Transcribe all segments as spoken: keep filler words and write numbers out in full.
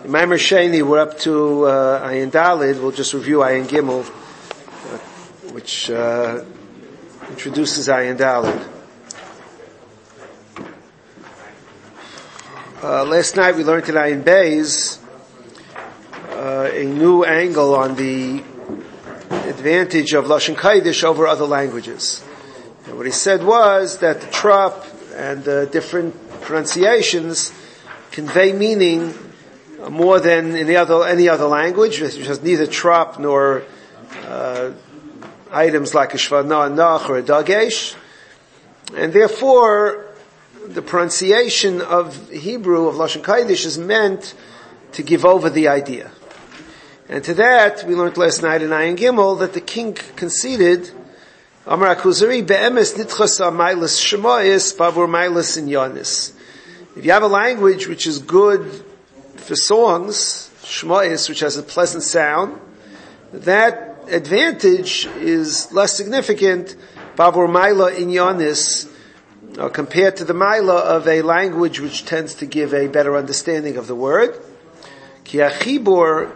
In Maimer Sheni, we're up to uh, Ayin Dalid. We'll just review Ayin Gimel, uh, which uh, introduces Ayin Dalid. Uh, last night we learned in Ayin Beis uh, a new angle on the advantage of Lashon Kodesh over other languages. And what he said was that the trop and the different pronunciations convey meaning more than any other any other language, which has neither trop nor uh, items like a shvana, nach, or a dagesh, and therefore the pronunciation of Hebrew of Lashon Kodesh is meant to give over the idea. And to that, we learned last night in Ayin Gimel that the king conceded, Amar HaKuzari, be'emes nitchas ha'mailas shemois bavur mailas inyanis. If you have a language which is good for songs, shemois, which has a pleasant sound, that advantage is less significant, bavur maila inyanis, uh, compared to the maila of a language which tends to give a better understanding of the word. Ki achibur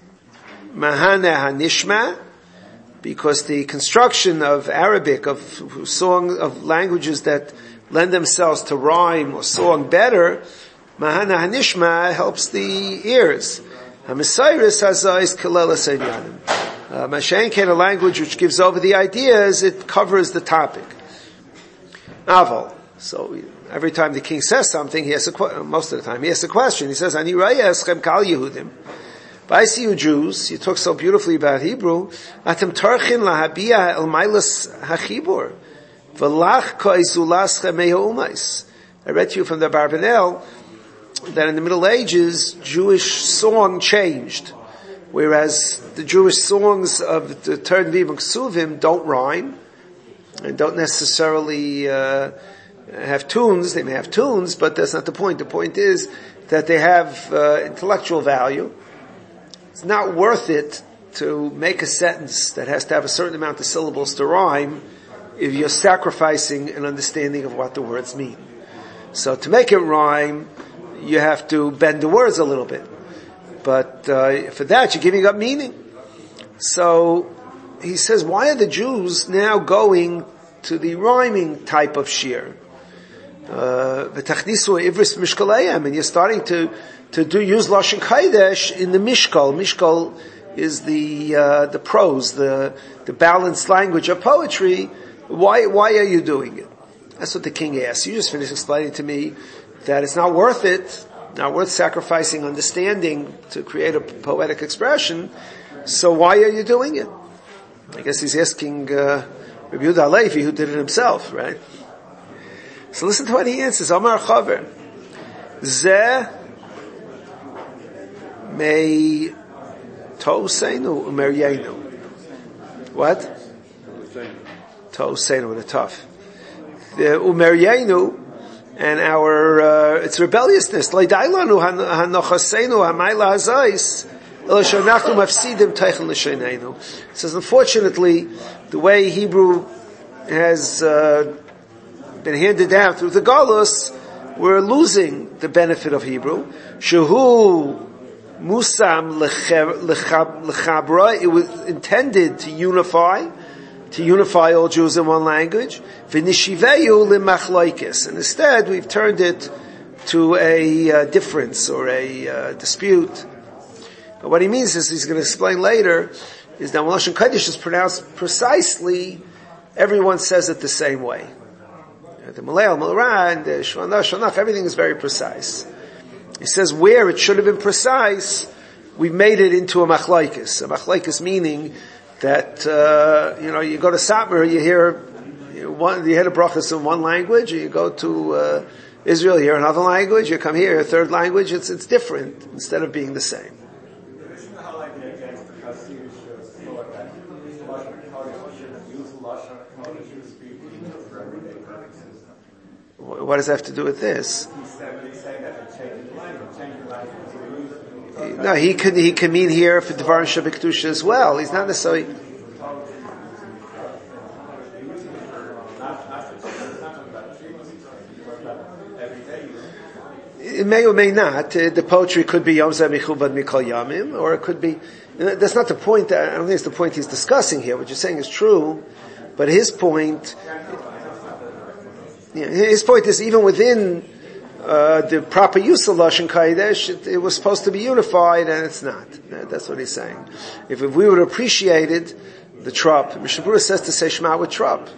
mahana hanishma, because the construction of Arabic, of song, of languages that lend themselves to rhyme or song better, mahana hanishma helps the ears. Hamisayris hazais kelelas enyanim. Mashenken, a language which gives over the ideas, it covers the topic. Aval. So every time the king says something, he has a most of the time he asks a question. He says, "Ani rayeschem kal Yehudim." But I see you Jews, you talk so beautifully about Hebrew. Atem tarchin lahabia el mailas hachibur, v'lach koizulaschem me'umais. I read to you from the Barbanel that in the Middle Ages, Jewish song changed, whereas the Jewish songs of the Turn Vim and Ksuvim don't rhyme and don't necessarily uh, have tunes. They may have tunes, but that's not the point. The point is that they have uh, intellectual value. It's not worth it to make a sentence that has to have a certain amount of syllables to rhyme if you're sacrificing an understanding of what the words mean. So to make it rhyme, you have to bend the words a little bit. But uh, for that, you're giving up meaning. So he says, why are the Jews now going to the rhyming type of shir? V'tachnisu ivris mishkalayim, and you're starting to to do use Lashon Kodesh in the mishkal. Mishkal is the uh, the prose, the the balanced language of poetry. Why why are you doing it? That's what the king asked. You just finished explaining to me that it's not worth it, not worth sacrificing understanding to create a poetic expression. So why are you doing it? I guess he's asking uh, Rabbi Yehuda Halevi, who did it himself, right? So listen to what he answers. Amar Chaver, Zeh Mei Toseinu Umeryenu. What? Toseinu with a tough. The Umeryenu and our uh, it's rebelliousness. Leidailanu hanochaseinu hamayla hazais. It says, unfortunately, the way Hebrew has uh, been handed down through the Galus, we're losing the benefit of Hebrew. Shehu musam lechabra. It was intended to unify, to unify all Jews in one language. V'nishiveyu lemachloikis. And instead, we've turned it to a uh, difference or a uh, dispute. But what he means is, he's going to explain later, is that when Lashon Kodesh is pronounced precisely, everyone says it the same way. The Malay, Malran, the Shvanah, Shanach, everything is very precise. He says where it should have been precise, we made it into a machlaikis. A machlaikis meaning that, uh, you know, you go to Satmar, you hear, you, one, you hear the brachas in one language, and you go to uh, Israel, you hear another language, you come here, a third language, it's, it's different, instead of being the same. What does that have to do with this? No, he can he can mean here for Devarim Shabbat as well. He's not necessarily. It may or may not. Uh, the poetry could be Yom Zeh Michubad Mikol Yamim, or it could be. You know, that's not the point. I don't think it's the point he's discussing here. What you're saying is true, but his point, you know, his point is even within uh, the proper use of Lashon Kodesh, it, it was supposed to be unified, and it's not. That's what he's saying. If, if we would have appreciated the trop, Mishnah Berurah says to say Shema with trop.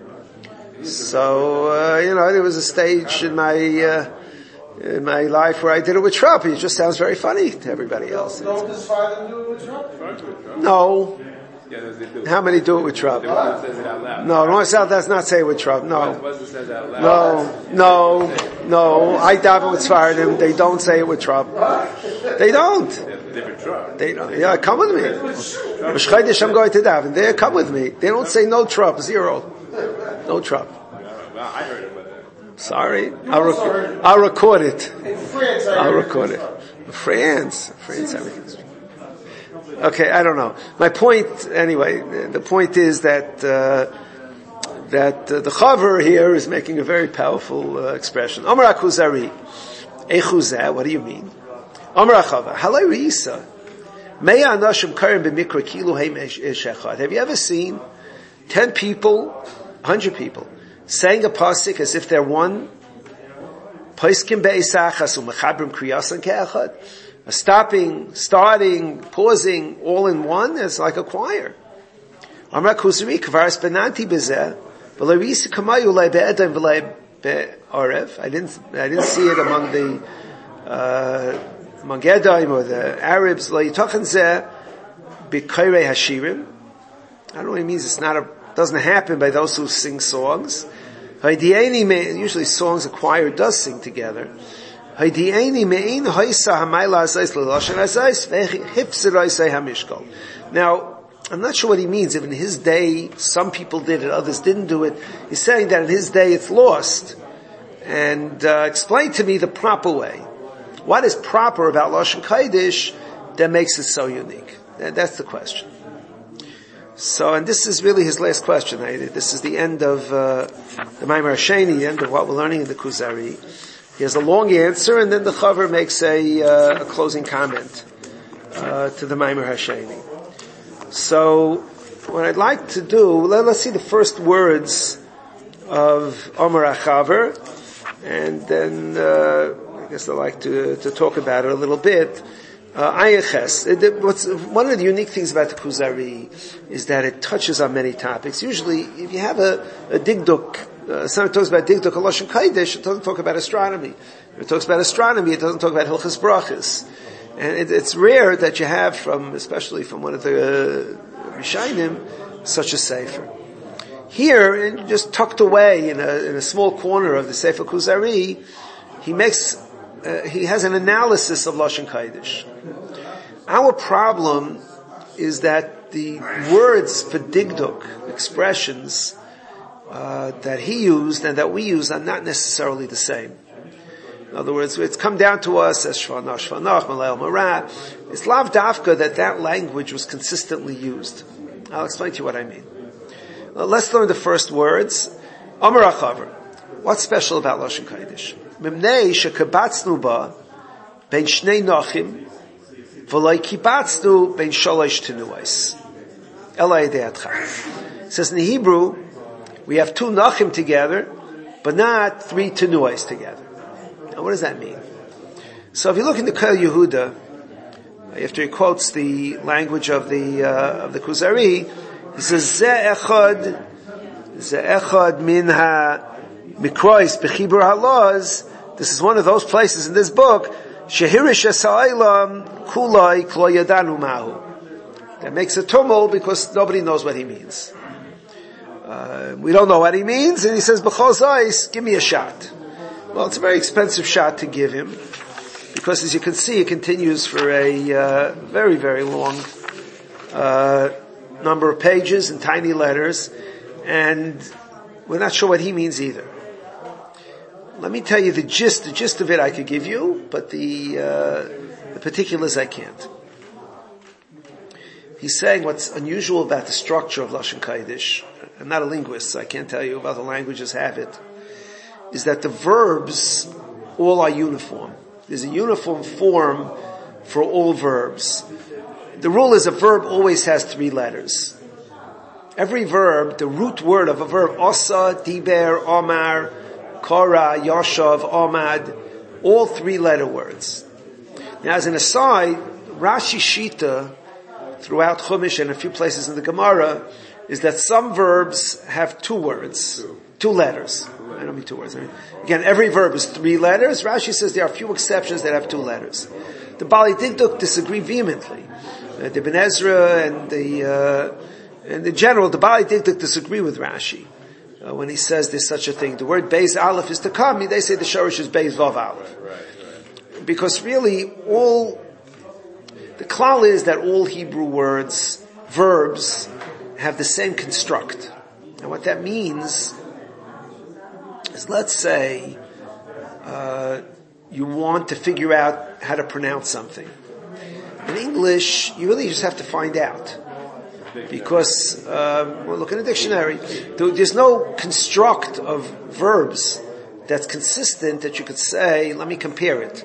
So uh, you know, there was a stage in my. Uh, in my life where I did it with trop. It just sounds very funny to everybody else. Don't his father do it with trop? No. How many do it with trop? No, no, that's not say it with trop. No. No, no, no. I daven with Sfaradim. They don't say it with trop. They don't. They don't. Yeah, come with me. B'Shchaydish, I'm going to daven. They come with me. They don't say no trop, zero. No trop. I heard it. Sorry, I'll, rec- I'll record it. In France, I'll record it. France, France, everything's. Okay, I don't know. My point, anyway, the point is that uh, that uh, the chaver here is making a very powerful uh, expression. Amar Akuzari, Echuzeh. What do you mean? Amar Achava, Halay Reisa. Meya Anashim Karim b'Mikra Kilu Heim Eshechad. Have you ever seen ten people, hundred people, saying a pasuk as if they're one? Paiskim be'isachas u'mechabrim kriyasan ke'echad. Stopping, starting, pausing, all in one is like a choir. Amra kusri kvaras benanti bezeh, v'le'risi kamayu le'i be'edam v'le'i be'arev. I didn't, I didn't see it among the, uh, among Edaim or the Arabs. Le'i tochen zeh b'kairei hashirim. I don't know what it means. It's not a, doesn't happen by those who sing songs. Usually songs a choir does sing together. Now, I'm not sure what he means. If in his day some people did it, others didn't do it, he's saying that in his day it's lost. And uh, explain to me the proper way. What is proper about Lashon Kodesh that makes it so unique? That's the question. So, and this is really his last question. This is the end of uh, the Maimer Hasheni, the end of what we're learning in the Kuzari. He has a long answer, and then the Chaver makes a, uh, a closing comment uh, to the Maimer Hasheni. So, what I'd like to do, let, let's see the first words of Omer HaChaver, and then uh, I guess I'd like to, to talk about it a little bit. Uh, Ayaches. What's one of the unique things about the Kuzari is that it touches on many topics. Usually, if you have a, a digduk, uh, someone talks about digduk or Lashon Kodesh, it doesn't talk about astronomy. If it talks about astronomy, it doesn't talk about Hilchas Brachas. And it, it's rare that you have from, especially from one of the uh, Rishonim, such a sefer. Here, and just tucked away in a, in a small corner of the Sefer Kuzari, he makes Uh, he has an analysis of Lashon Kodesh. Our problem is that the words for digduk, expressions, uh, that he used and that we use are not necessarily the same. In other words, it's come down to us as Shvanach, Shvanach, Malel, Marat. It's lav dafka that that language was consistently used. I'll explain to you what I mean. Uh, let's learn the first words. Amar HaChaver. What's special about Lashon Kodesh? Mimnei shekabatznu ba ben shnei nachim v'loi kibatznu ben sholosh tenuos. Elai de'atcha. It says in the Hebrew, we have two nachim together, but not three tenuos together. Now what does that mean? So if you look in the Kol Yehuda, after he quotes the language of the, uh, of the Kuzari, he says, Ze echad, ze echad min ha Mikrois bechibur halaz. This is one of those places in this book. Shehirish esailam kulai klo yadanu mahu. That makes a tumult because nobody knows what he means. Uh, we don't know what he means, and he says, "B'chol zayis, give me a shot." Well, it's a very expensive shot to give him because, as you can see, it continues for a uh, very, very long uh, number of pages and tiny letters, and we're not sure what he means either. Let me tell you the gist, the gist of it I could give you, but the, uh, the particulars I can't. He's saying what's unusual about the structure of Lashon Kodesh, I'm not a linguist, so I can't tell you about the languages have it, is that the verbs all are uniform. There's a uniform form for all verbs. The rule is a verb always has three letters. Every verb, the root word of a verb, asa, diber, omar, kara, yashav, omad, all three letter words. Now as an aside, Rashi Shita, throughout Chumash and a few places in the Gemara, is that some verbs have two words, two letters. I don't mean two words. I mean, again, every verb is three letters. Rashi says there are a few exceptions that have two letters. The Bali Dikduk disagree vehemently. Uh, the Ben Ezra and the uh, and in general, the Bali Dikduk disagree with Rashi uh, when he says there's such a thing. The word Beis Aleph is to come. They say the Shorish is Beis Vav Aleph, because really all the klal is that all Hebrew words, verbs, have the same construct. And what that means is, let's say uh, you want to figure out how to pronounce something. In English, you really just have to find out. Because, uh, well, look in a dictionary. There's no construct of verbs that's consistent that you could say, let me compare it.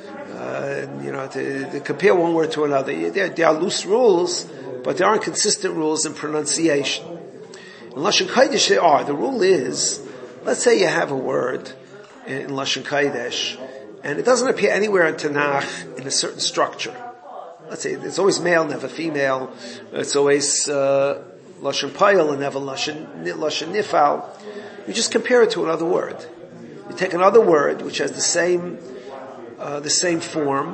Uh, you know, to, to compare one word to another. There, there are loose rules, but there aren't consistent rules in pronunciation. In Lashon Kodesh there are. The rule is, let's say you have a word in Lashon Kodesh, and it doesn't appear anywhere in Tanakh in a certain structure. Let's say it's always male, never female. It's always uh, Lashon Payil and never Lashon, Lashon Nifal. You just compare it to another word. You take another word which has the same uh, the same form,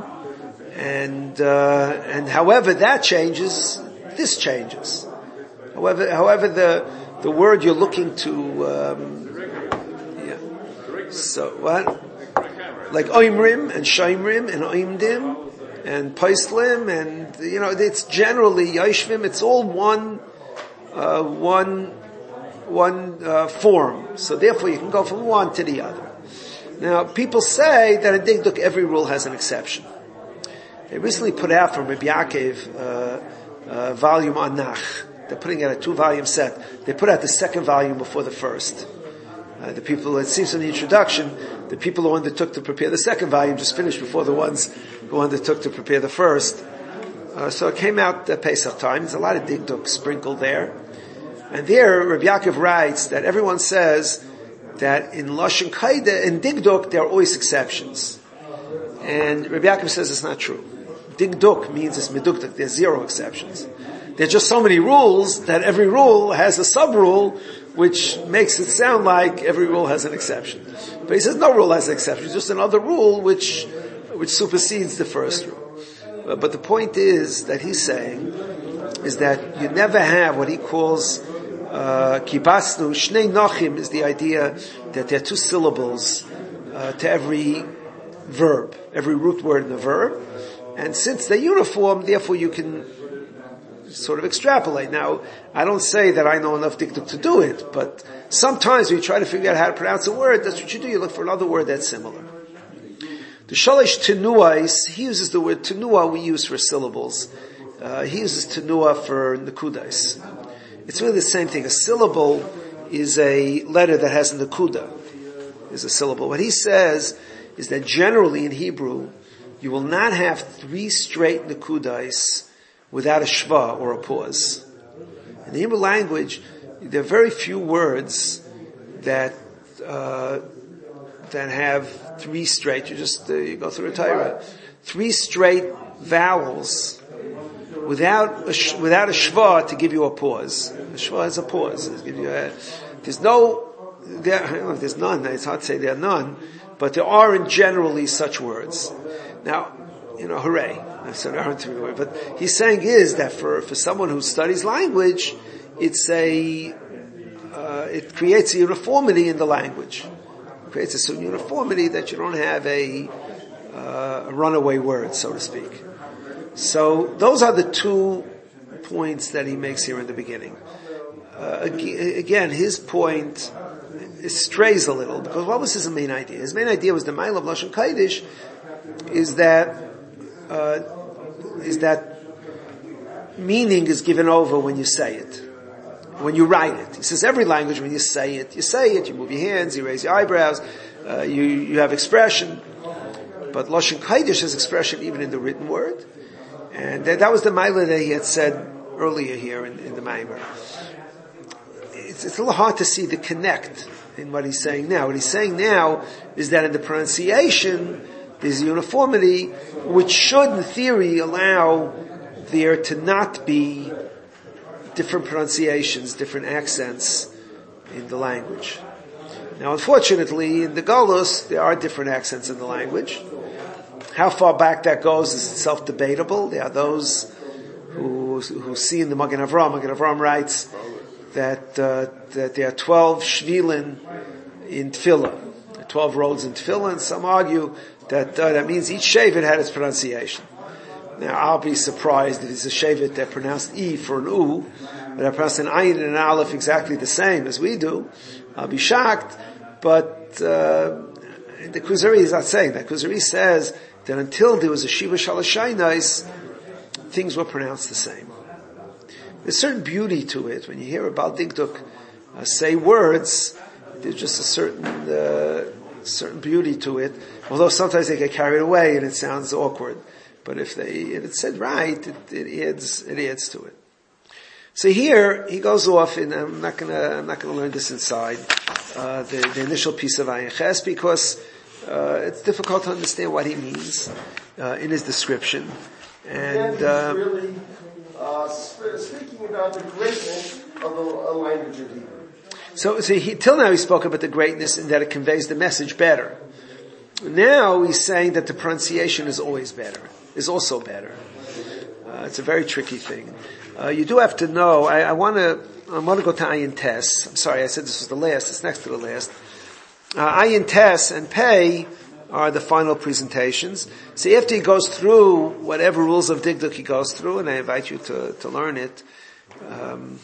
and uh, and however that changes, this changes. However, however the the word you're looking to, um, yeah. So what? Like Oimrim and Shaimrim and Oimdim and Paislim, and you know, it's generally Yashvim. It's all one, uh, one, one uh, form. So therefore, you can go from one to the other. Now, people say that in Dikduk every rule has an exception. They recently put out from Rabbi Yaakov uh, uh, volume on Nach. They're putting out a two-volume set. They put out the second volume before the first. Uh, the people, it seems from the introduction, the people who undertook to prepare the second volume just finished before the ones who undertook to prepare the first. Uh, so it came out at Pesach time. There's a lot of Dikduk sprinkled there. And there, Rabbi Yaakov writes that everyone says that in Lashon Kodesh, in Dikduk, there are always exceptions. And Rabbi Yaakov says it's not true. Dikduk means it's medukduk. There's zero exceptions. There are just so many rules that every rule has a sub-rule which makes it sound like every rule has an exception. But he says no rule has an exception. It's just another rule which which supersedes the first rule. Uh, but the point is that he's saying is that you never have what he calls kibasnu, shnei nachim is the idea that there are two syllables uh, to every verb, every root word in the verb. And since they're uniform, therefore you can sort of extrapolate. Now, I don't say that I know enough dikduk to do it, but sometimes when you try to figure out how to pronounce a word, that's what you do. You look for another word that's similar. The shalish tenuais, he uses the word tenua we use for syllables. Uh, he uses tenua for nekudais. It's really the same thing. A syllable is a letter that has a nekuda, is a syllable. What he says is that generally in Hebrew, you will not have three straight nekudais without a shva or a pause. In the Hebrew language, there are very few words that uh, that have three straight. You just uh, you go through a Torah, three straight vowels without a sh- without a shva to give you a pause. A shva is a pause. Give you a, there's no there. I don't know if there's none. It's hard to say there are none, but there aren't generally such words. Now, you know, hooray. So there aren't three words. But he's saying is that for, for someone who studies language, it's a, uh, it creates a uniformity in the language. It creates a certain uniformity that you don't have a, uh, a runaway word, so to speak. So those are the two points that he makes here in the beginning. Uh, again, his point strays a little, because what was his main idea? His main idea was the Ma'il of Lashon Kodesh is that uh, is that meaning is given over when you say it, when you write it. He says every language, when you say it, you say it, you move your hands, you raise your eyebrows, uh, you you have expression. but Lashon Kodesh is expression even in the written word. And that, that was the Maila that he had said earlier here in, in the Maimer. It's, it's a little hard to see the connect in what he's saying now. What he's saying now is that in the pronunciation, there's uniformity, which should, in theory, allow there to not be different pronunciations, different accents in the language. Now, unfortunately, in the Golus, there are different accents in the language. How far back that goes is self-debatable. There are those who who see in the Magen Avraham. Magen Avraham writes that uh, that there are twelve shvilin in Tefillah, twelve roads in Tefillah, and some argue that uh, that means each shevet had its pronunciation. Now, I'll be surprised if it's a shevet that pronounced E for an U, but that pronounced an Ayin and an Aleph exactly the same as we do. I'll be shocked, but uh, the Kuzari is not saying that. Kuzari says that until there was a Shiva Shalashainais, things were pronounced the same. There's certain beauty to it. When you hear about Digduk uh, say words, there's just a certain uh, certain beauty to it, although sometimes they get carried away and it sounds awkward. But if they if it's said right, it, it adds it adds to it. So here he goes off, and I'm not gonna I'm not gonna learn this inside uh, the, the initial piece of Ayin Ches because uh, it's difficult to understand what he means uh, in his description. And uh, he's really uh, speaking about the greatness of a, a language of Hebrew. So, so he, till now he spoke about the greatness and that it conveys the message better. Now he's saying that the pronunciation is always better, is also better. Uh, it's a very tricky thing. Uh, you do have to know. I, I want to. I want to go to Ayin Tes. I'm sorry, I said this was the last. It's next to the last. Uh, Ayin Tes and Pei are the final presentations. So after he goes through whatever rules of Digduk he goes through, and I invite you to to learn it. Um,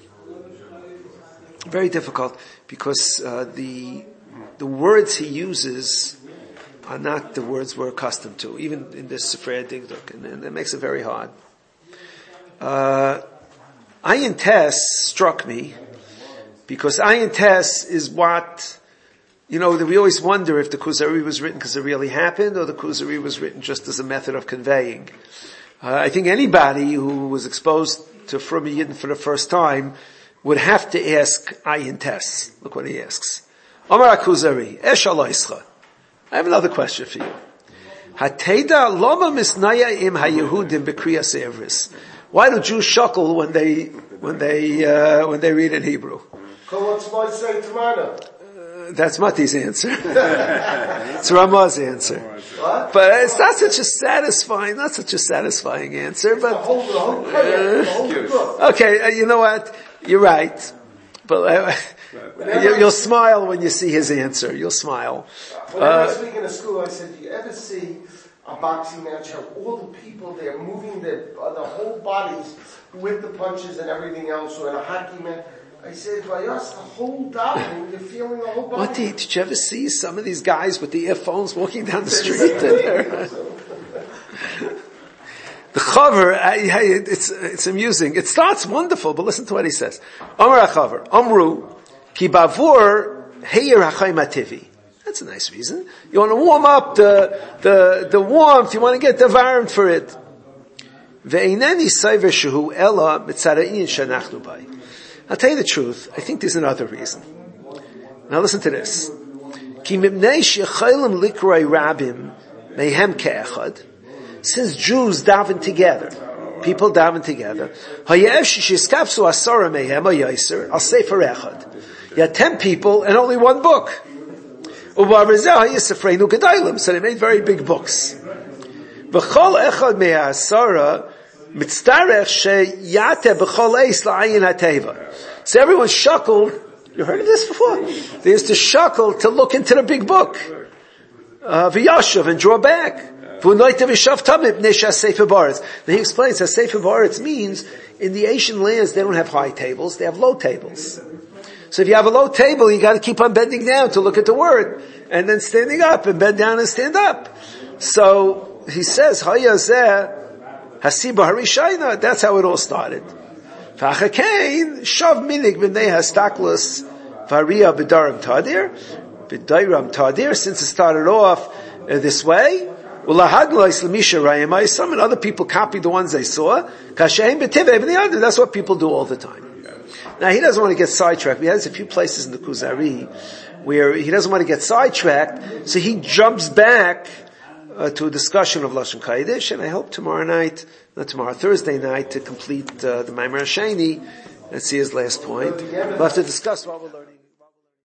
very difficult because uh, the the words he uses are not the words we're accustomed to, even in this Sifrei Digduk, and, and that makes it very hard. Uh, Ayin Tes struck me because Ayin Tes is what, you know, we always wonder if the Kuzari was written because it really happened or the Kuzari was written just as a method of conveying. Uh, I think anybody who was exposed to Frumi Yidden for the first time would have to ask Ayin Tes. Look what he asks. Amar HaKuzari, Esh Aloischa. I have another question for you. Hateda loma misnaya im haYehudim bekriyas Evris. Why do Jews shuckle when they when they uh, when they read in Hebrew? Uh, that's Mati's answer. It's Ramah's answer. What? But it's not such a satisfying, not such a satisfying answer. But the whole, the whole, uh, the whole book. Okay, uh, you know what? You're right. But uh, you, you'll smile when you see his answer. You'll smile. When I was speaking in school, I said, "Do you ever see a boxing match of all the people there moving their uh, the whole bodies with the punches and everything else, or in a hockey match?" I said, "Vayas, the whole body, you're feeling the whole body." What did, did you ever see some of these guys with the earphones walking down the street? The Chaver, it's it's amusing. It starts wonderful, but listen to what he says. Amar HaChaver, Amru, ki bavur heir hachayim hativi. That's a nice reason. You want to warm up the the the warmth. You want to get the varmt for it. Ve'ineni sayver shehu ela mitzara'in shanachnu bai. I'll tell you the truth. I think there's another reason. Now listen to this. Ki mibnei shechaylim likroi rabim mehem ke'echad. Since Jews daven together, people daven together, hayev shishkapsu asara mehem hayaser al sefer echad. You had ten people and only one book. Uvarizah hayisafreinu gedailim. So they made very big books. V'chol echad me'asara mitzdarech sheyate b'chol eis la'ayin hateva. So everyone shuckled. You heard of this before? They used to shuckle to look into the big book. Uh, v'yashav and draw back. Then he explains that Sefer Ba'aretz means in the Asian lands they don't have high tables, they have low tables. So if you have a low table, you got to keep on bending down to look at the word, and then standing up and bend down and stand up. So he says, Hayazeh Hasiba Harishayna. That's how it all started. V'achakain shav minig b'nei hastaklos v'ariya b'daram tadir b'dairam tadir. Since it started off uh, this way. Some and other people copy the ones they saw. That's what people do all the time. Now he doesn't want to get sidetracked. He has a few places in the Kuzari where he doesn't want to get sidetracked, so he jumps back uh, to a discussion of Lashon Kodesh, and I hope tomorrow night, not tomorrow, Thursday night, to complete uh, the Maimer Sheni and see his last point. We'll have to discuss what we're learning.